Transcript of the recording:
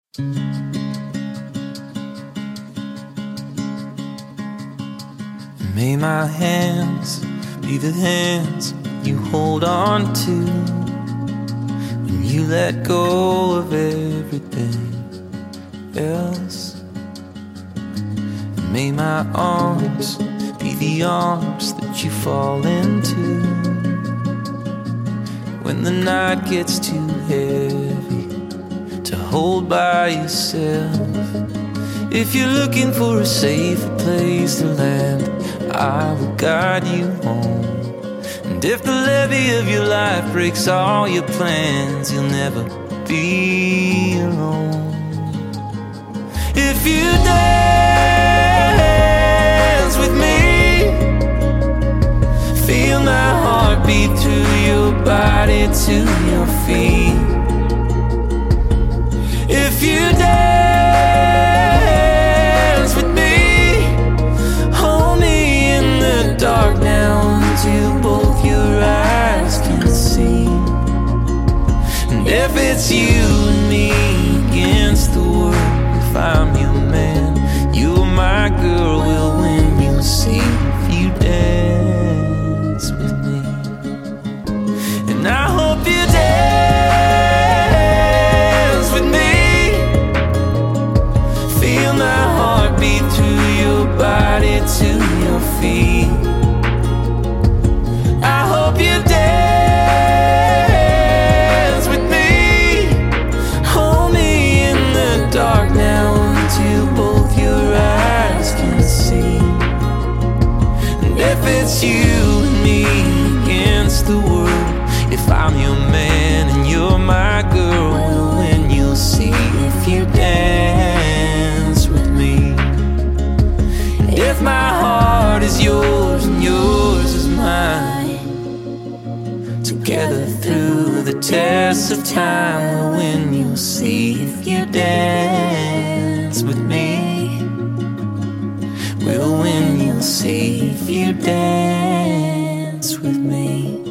May my hands be the hands you hold on to when you let go of everything else. And may my arms be the arms that you fall into when the night gets too heavy to hold by yourself. If you're looking for a safer place to land, I will guide you home. And if the levee of your life breaks all your plans, you'll never be alone. If you dance with me, feel my heart beat through your body to your feet. If you dance with me, hold me in the dark now until both your eyes can see. And if it's you and me against the world, if I'm your man, you're my girl, we'll win, you'll see if you dance with me. And I hope you dance with me. Feel my heart beat through your body to your feet. I hope you dance with me. Hold me in the dark now until both your eyes can see. And if it's you and me against the world, if I'm your man and you're my girl, we'll win, you'll see if you dance with me. And if my heart is yours and yours is mine, together through the test of time, we'll win, you'll see if you dance with me. We'll win, you'll see if you dance with me.